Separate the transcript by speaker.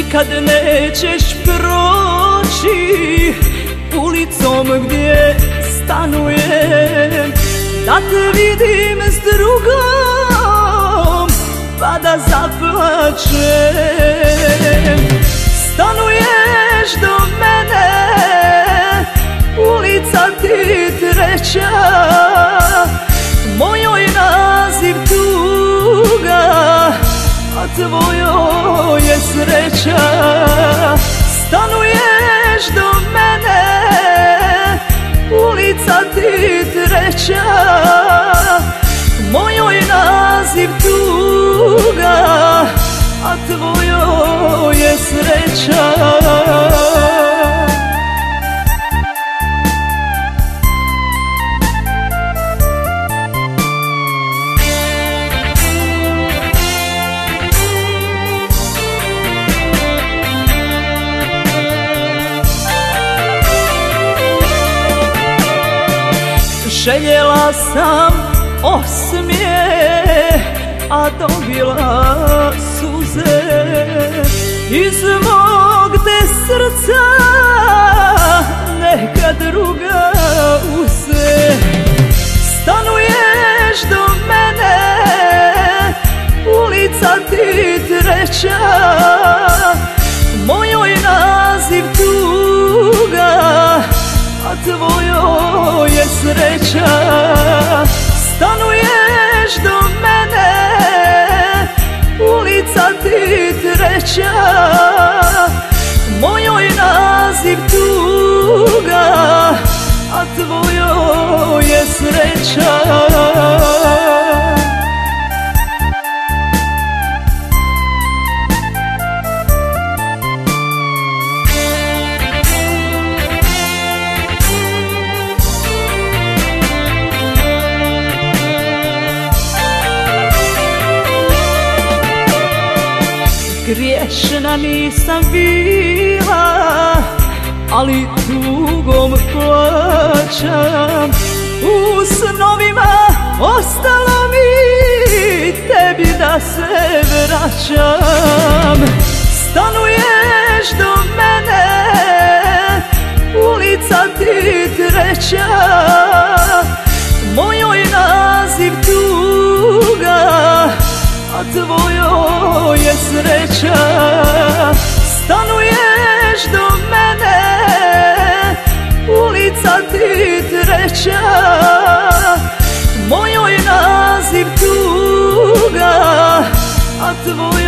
Speaker 1: Nikad nećeš proći ulicom gdje stanujem, da te vidim s drugom pa da zaplačem. Stanuješ do mene, ulica ti treća, mojoj naziv tuga, a tvojoj je sreća. Stanuješ do mene, ulica ti treća, mojoj naziv tuga, a tvojoj je sreća. Željela sam osmijeh, a dobila suze. Iz mog te srca neka druga uze. Stanuješ do mene, ulica ti treća, mojoj naziv tuga, a tvojoj je sreća. Stanuješ do mene, ulica ti treća, mojoj naziv tuga, a tvojoj je sreća. Griješna nisam bila, ali tugom plaćam. U snovima ostalo mi tebi da se vraćam. Stanuješ do mene, ulica ti treća, mojoj naziv tuga, a tvojoj je sreća. Stanuješ do mene, ulica ti treća, mojoj naziv tuga, a tvojoj